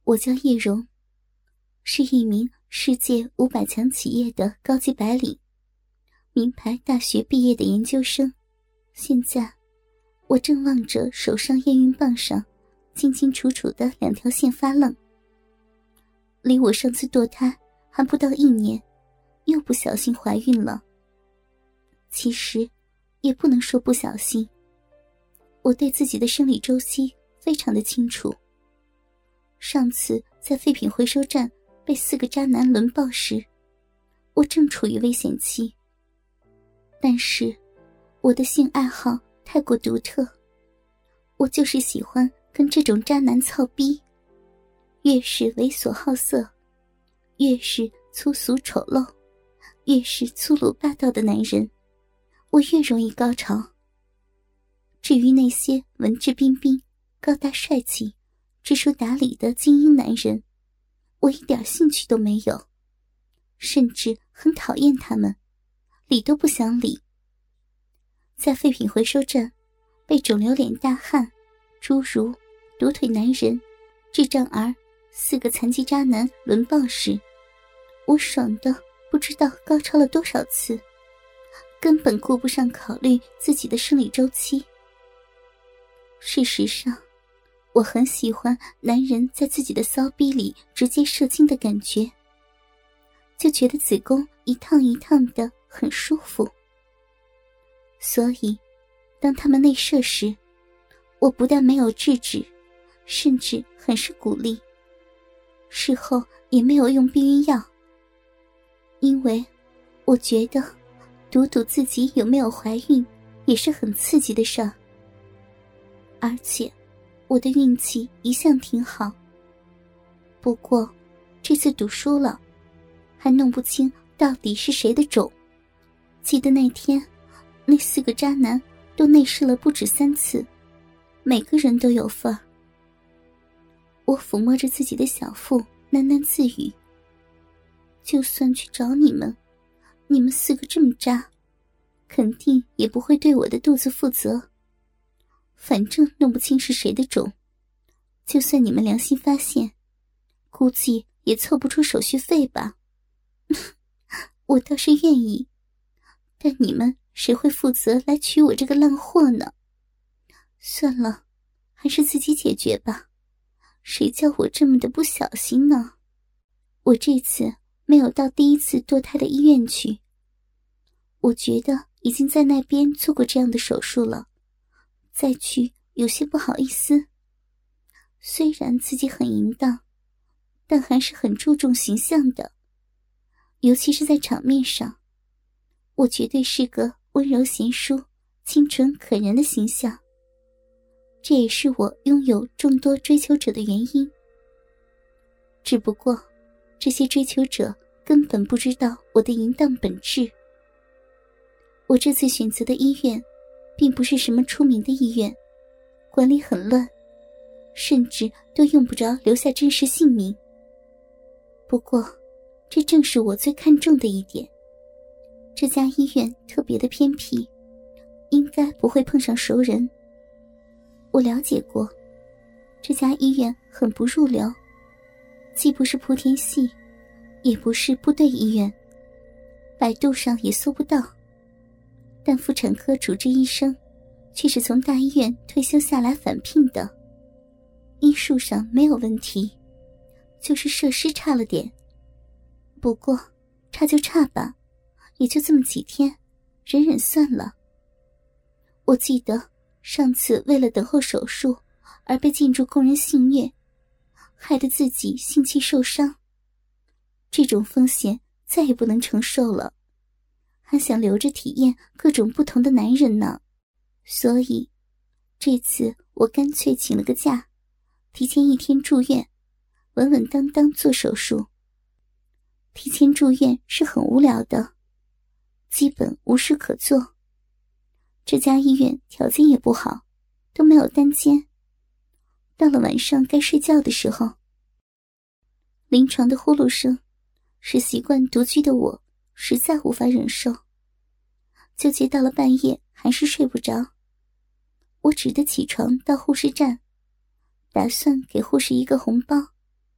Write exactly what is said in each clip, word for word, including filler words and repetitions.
我叫叶蓉，是一名世界五百强企业的高级白领，名牌大学毕业的研究生。现在我正望着手上验孕棒上清清楚楚的两条线发愣。离我上次堕胎还不到一年，又不小心怀孕了。其实也不能说不小心，我对自己的生理周期非常的清楚。上次在废品回收站被四个渣男轮暴时，我正处于危险期。但是我的性爱好太过独特，我就是喜欢跟这种渣男操逼，越是猥琐好色，越是粗俗丑陋，越是粗鲁霸道的男人，我越容易高潮。至于那些文质彬彬、高大帅气、知书达理的精英男人，我一点兴趣都没有，甚至很讨厌他们，理都不想理。在废品回收站被肿瘤脸大汉、侏儒、独腿男人、智障儿四个残疾渣男轮暴时，我爽的不知道高潮了多少次，根本顾不上考虑自己的生理周期。事实上，我很喜欢男人在自己的骚逼里直接射精的感觉，就觉得子宫一趟一趟的很舒服。所以当他们内射时，我不但没有制止，甚至很是鼓励。事后也没有用避孕药，因为我觉得赌赌自己有没有怀孕也是很刺激的事儿。而且我的运气一向挺好，不过这次赌输了，还弄不清到底是谁的种。记得那天那四个渣男都内射了不止三次，每个人都有份儿。我抚摸着自己的小腹，喃喃自语，就算去找你们，你们四个这么渣，肯定也不会对我的肚子负责。反正弄不清是谁的种，就算你们良心发现，估计也凑不出手续费吧。我倒是愿意，但你们谁会负责来娶我这个烂货呢？算了，还是自己解决吧，谁叫我这么的不小心呢？我这次没有到第一次堕胎的医院去，我觉得已经在那边做过这样的手术了，再去有些不好意思。虽然自己很淫荡，但还是很注重形象的，尤其是在场面上，我绝对是个温柔贤淑、清纯可人的形象。这也是我拥有众多追求者的原因。只不过这些追求者根本不知道我的淫荡本质。我这次选择的医院并不是什么出名的医院，管理很乱，甚至都用不着留下真实姓名。不过这正是我最看重的一点，这家医院特别的偏僻，应该不会碰上熟人。我了解过，这家医院很不入流，既不是莆田系，也不是部队医院，百度上也搜不到。但妇产科主治医生却是从大医院退休下来返聘的，医术上没有问题，就是设施差了点。不过差就差吧，也就这么几天，忍忍算了。我记得上次为了等候手术而被进驻工人性虐，害得自己性器受伤，这种风险再也不能承受了，还想留着体验各种不同的男人呢。所以这次我干脆请了个假，提前一天住院，稳稳当当做手术。提前住院是很无聊的，基本无事可做。这家医院条件也不好，都没有单间。到了晚上该睡觉的时候，临床的呼噜声使习惯独居的我实在无法忍受，纠结到了半夜还是睡不着。我只得起床到护士站，打算给护士一个红包，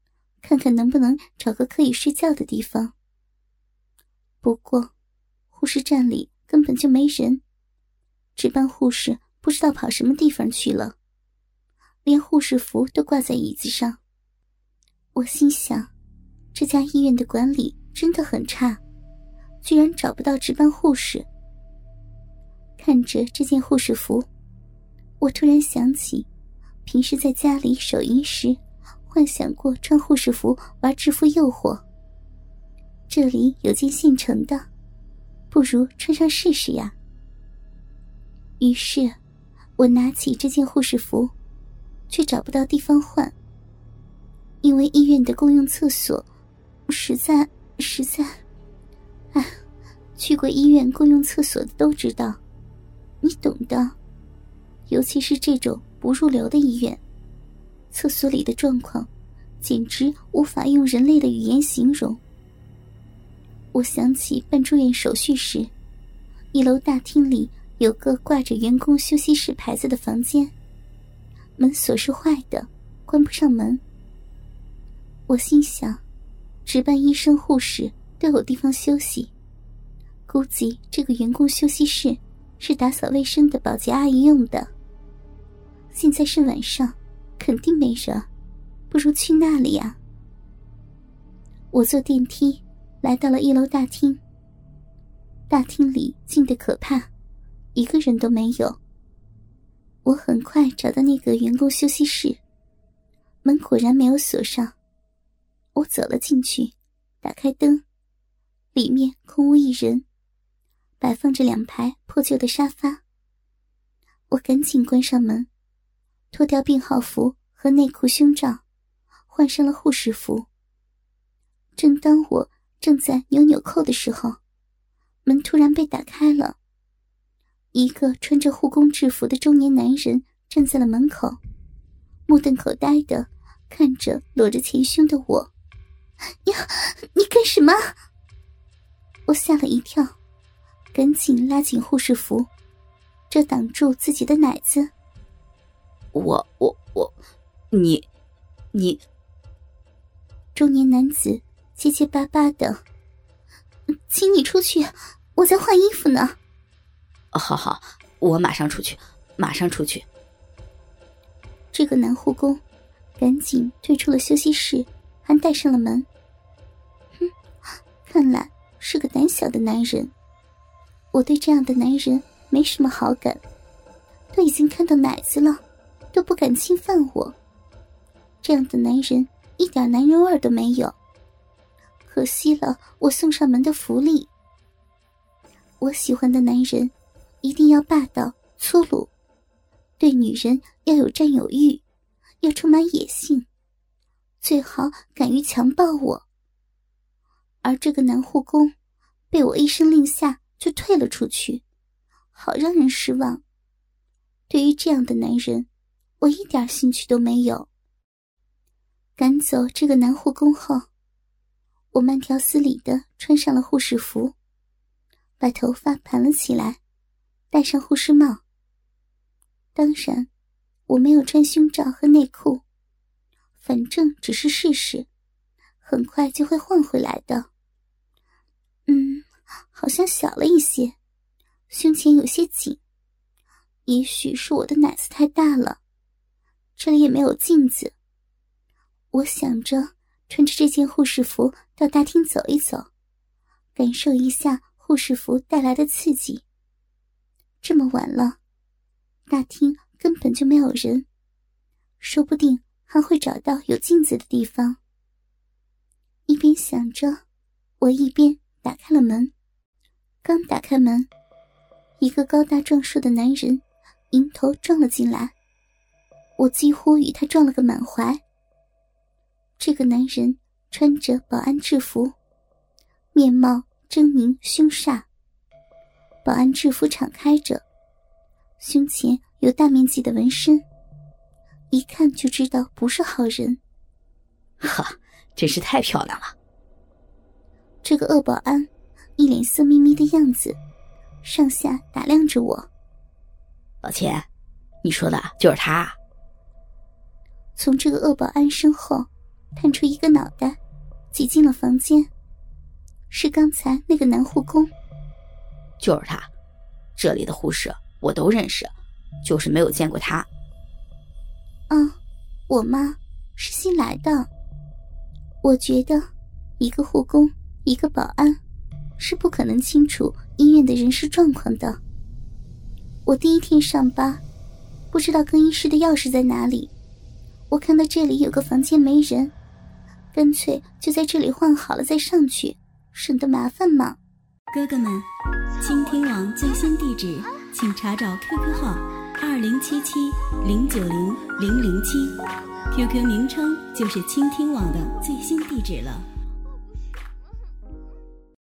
看看能不能找个可以睡觉的地方。不过护士站里根本就没人，值班护士不知道跑什么地方去了，连护士服都挂在椅子上。我心想，这家医院的管理真的很差，居然找不到值班护士。看着这件护士服，我突然想起平时在家里手淫时幻想过穿护士服玩制服诱惑，这里有件现成的，不如穿上试试呀。于是我拿起这件护士服，却找不到地方换，因为医院的公用厕所实在实在哎，去过医院公用厕所的都知道，你懂的，尤其是这种不入流的医院，厕所里的状况简直无法用人类的语言形容。我想起办住院手续时，一楼大厅里有个挂着员工休息室牌子的房间，门锁是坏的，关不上门。我心想，值班医生护士都有地方休息，估计这个员工休息室是打扫卫生的保洁阿姨用的。现在是晚上，肯定没人，不如去那里啊。我坐电梯来到了一楼大厅，大厅里静得可怕，一个人都没有。我很快找到那个员工休息室，门果然没有锁上。我走了进去，打开灯，里面空无一人，摆放着两排破旧的沙发。我赶紧关上门，脱掉病号服和内裤胸罩，换上了护士服。正当我正在扭纽扣的时候，门突然被打开了，一个穿着护工制服的中年男人站在了门口，目瞪口呆地看着裸着前胸的我。呀，你干什么？我吓了一跳，赶紧拉紧护士服，遮挡住自己的奶子。 我我我你你中年男子结结巴巴的，请你出去，我在换衣服呢。 好好，我马上出去，马上出去。 这个男护工赶紧退出了休息室，还带上了门。哼，看来是个胆小的男人。我对这样的男人没什么好感，都已经看到奶子了，都不敢侵犯我。这样的男人一点男人味都没有，可惜了我送上门的福利。我喜欢的男人一定要霸道粗鲁，对女人要有占有欲，要充满野性，最好敢于强暴我。而这个男护工被我一声令下就退了出去，好让人失望。对于这样的男人，我一点兴趣都没有。赶走这个男护工后，我慢条斯理地穿上了护士服，把头发盘了起来，戴上护士帽。当然，我没有穿胸罩和内裤，反正只是试试，很快就会换回来的。嗯，好像小了一些，胸前有些紧，也许是我的奶子太大了，这里也没有镜子。我想着穿着这件护士服到大厅走一走，感受一下护士服带来的刺激。这么晚了，大厅根本就没有人，说不定还会找到有镜子的地方。一边想着，我一边打开了门。刚打开门，一个高大壮硕的男人迎头撞了进来，我几乎与他撞了个满怀。这个男人穿着保安制服，面貌狰狞凶煞，保安制服敞开着，胸前有大面积的纹身，一看就知道不是好人。 哈，真是太漂亮了。 这个恶保安一脸色眯眯的样子，上下打量着我。 老钱，你说的就是他啊？ 从这个恶保安身后探出一个脑袋，挤进了房间。是刚才那个男护工。 就是他，这里的护士我都认识，就是没有见过他。 嗯，我妈是新来的。我觉得一个护工一个保安是不可能清楚医院的人事状况的。我第一天上班，不知道更衣室的钥匙在哪里，我看到这里有个房间没人，干脆就在这里换好了再上去，省得麻烦嘛。 哥哥们，倾听网最新地址请查找 Q Q 号二零七七零九零零零七 ，Q Q 名称就是倾听网的最新地址了。